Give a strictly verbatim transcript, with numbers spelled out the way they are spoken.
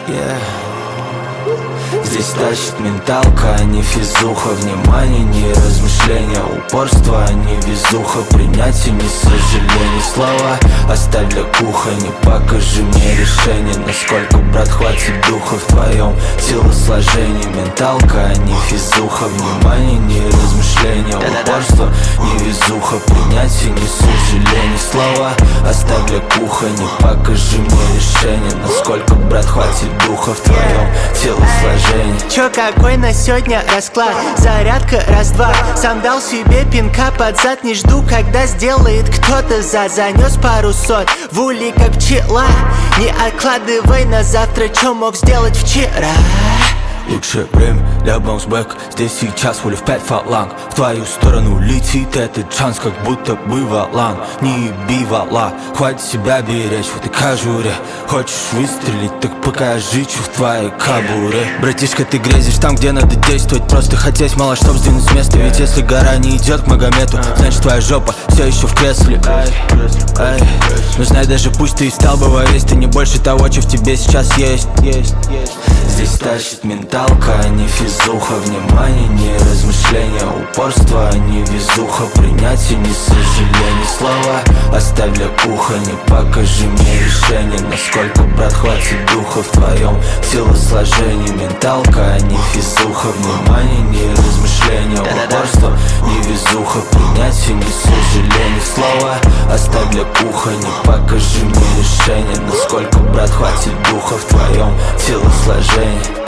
Yeah. Здесь тащит менталка, а не физуха. Внимание, не размышления, упорство, а не везуха. Принятие, не сожаление, слова оставь для кухни. Покажи мне решение, насколько, брат, хватит духа в твоем телосложении. Менталка, а не физуха. Внимание, не размышления, упорство, не везуха. Принятие, не сожаление, слова оставь для кухни. Покажи мне решение, насколько, брат, хватит духа в твоем телосложении. Чё, какой на сегодня расклад? Зарядка раз-два. Сам дал себе пинка под зад. Не жду, когда сделает кто-то за. Занес пару сот в ули, как пчела. Не откладывай на завтра, чё мог сделать вчера. Лучшее время для баунсбэк. Здесь сейчас воля в пять фаланг. В твою сторону летит этот шанс, как будто бы валан. Не еби вала, хватит себя беречь в этой кожуре. Хочешь выстрелить, так покажи, чё в твоей кобуре. Братишка, ты грезишь там, где надо действовать. Просто хотеть мало, чтоб сдвинуть с места. Ведь если гора не идет к Магомету, значит твоя жопа все еще в кресле. Эй, ну знай, даже пусть ты и стал бы во весь, ты не больше того, что в тебе сейчас есть. Здесь тащит менталка, а не физуха. Внимание, не размышления, упорство, а не везуха. Принятие, не сожаление, слова оставь для кухни. Покажи мне решение, насколько, брат, хватит духа в твоем телосложении. Менталка, а не физуха. Внимание, не размышления, упорство, не везуха. Принятие, не сожаление, слова оставь для кухни. Покажи мне решение, насколько, брат, хватит духа в твоем телосложении.